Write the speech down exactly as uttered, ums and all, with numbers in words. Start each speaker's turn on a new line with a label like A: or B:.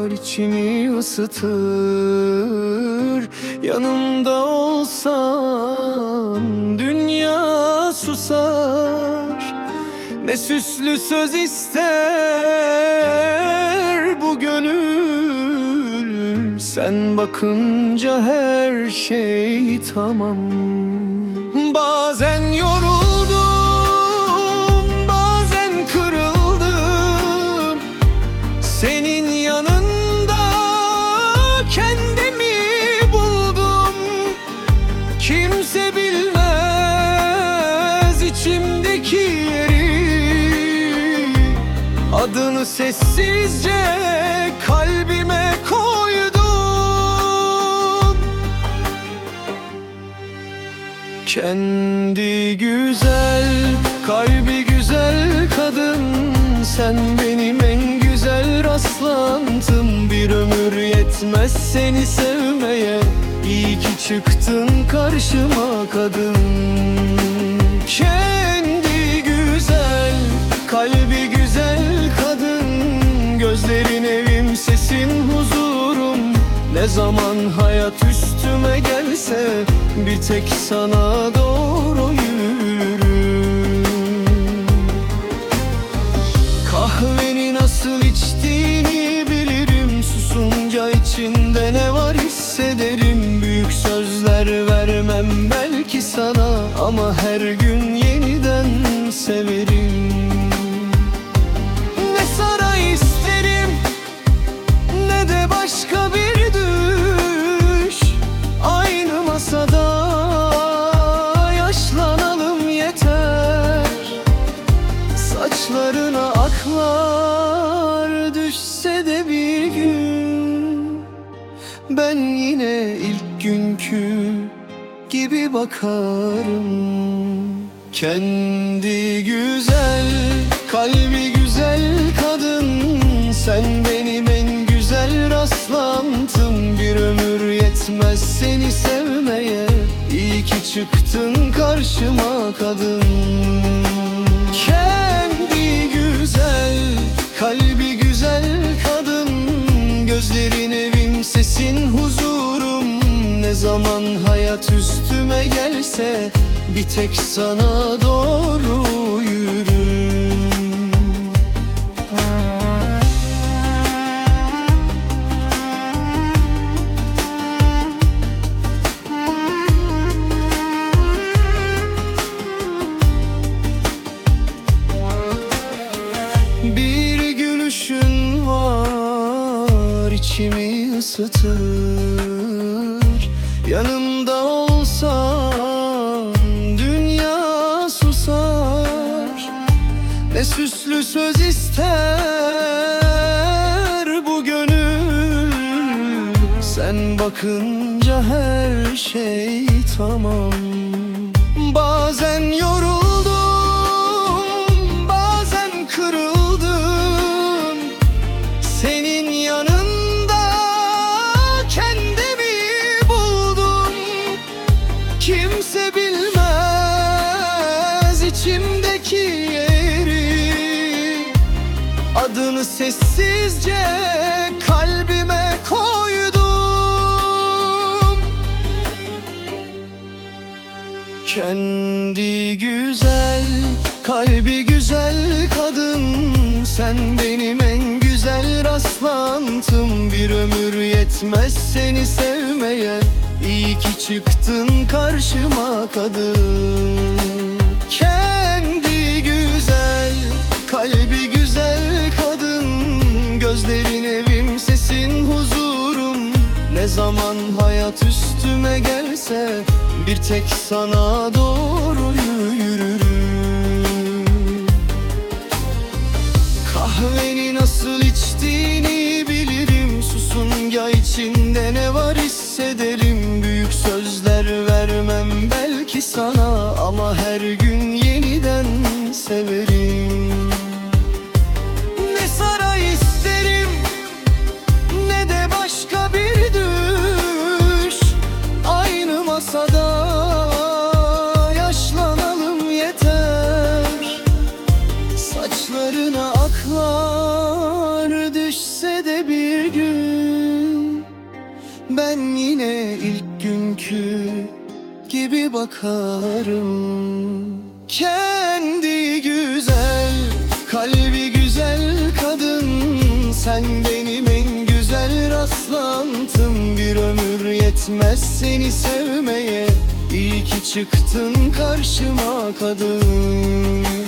A: var, içimi ısıtır. Yanımda olsan dünya susar. Ne süslü söz ister bu gönül, sen bakınca her şey tamam. Bazen yoruldum, bazen kırıldım. Senin yanında kendimi buldum. Kimse bilmez içimdeki yeri. Adını sessizce kalbime koydum. Kendi güzel, kalbi güzel kadın, sen benim en güzel rastlantım. Bir ömür yetmez seni sevmeye, iyi ki çıktın karşıma kadın. Kendi güzel, kalbi güzel kadın, gözlerin evim, sesin huzurum. Ne zaman hayat üstüme gelse bir tek sana doğru yürürüm. Kahveni nasıl içtiğini bilirim, susunca içinde ne var hissederim. Büyük sözler vermem belki sana, ama her gün yeniden severim. Ne saray isterim, ne de başka bir düş. Aynı masada yaşlanalım yeter. Saçlarına aklar düşse de bir gün, ben yine ilk günkü gibi bakarım. Kendi güzel, kalbi güzel kadın, sen benim en güzel rastlantım. Bir ömür yetmez seni sevmeye, iyi ki çıktın karşıma kadın. Kendi güzel, kalbi güzel kadın, gözlerin evim, sesin huzurum. Ne zaman hayat üstüme gelse bir tek sana doğru yürürüm. Bir gülüşün var, içimi ısıtır. Yanımda olsan dünya susar. Ne süslü söz ister bu gönül, sen bakınca her şey tamam. Bazen yoruldum, bazen kırıldım. Senin yanında kendimi buldum. Kimse bilmez içimdeki yeri. Adını sessizce kalbime koydum. Kendi güzel, kalbi güzel kadın, sen benim en güzel rastlantım. Bir ömür yetmez seni sevmeye, iyi ki çıktın karşıma kadın. Kendi güzel, kalbi güzel kadın, gözlerin evim, sesin huzurum. Ne zaman hayat üstüme gelse bir tek sana doğru yürürüm. Kahveni nasıl içtiğini bilirim, susunca içinde ne var hissederim. Büyük sözler vermem belki sana, ama her gün yeniden severim. Ne saray isterim, ne de başka bir düş. Aynı masada yaşlanalım yeter. Saçlarına aklar gibi bakarım. Kendi güzel, kalbi güzel kadın, sen benim en güzel rastlantım. Bir ömür yetmez seni sevmeye, İyi ki çıktın karşıma kadın.